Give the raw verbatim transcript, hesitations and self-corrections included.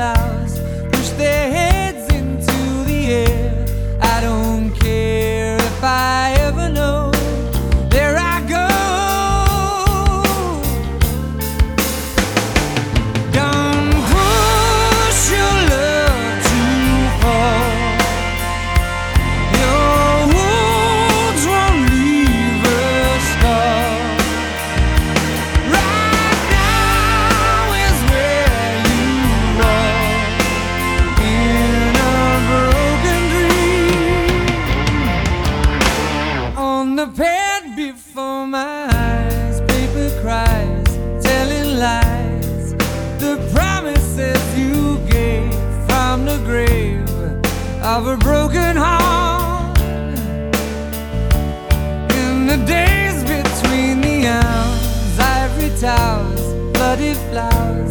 flowers push their heads into the air. I don't care if I ever know. There I go. Don't push your love too far. Your wounds won't leave a scar. Right now is where you are, in a broken dream. On the pad before my eyes, paper cries, telling lies. The promises you gave from the grave of a broken heart. In the days between the hours, ivory towers, bloody flowers.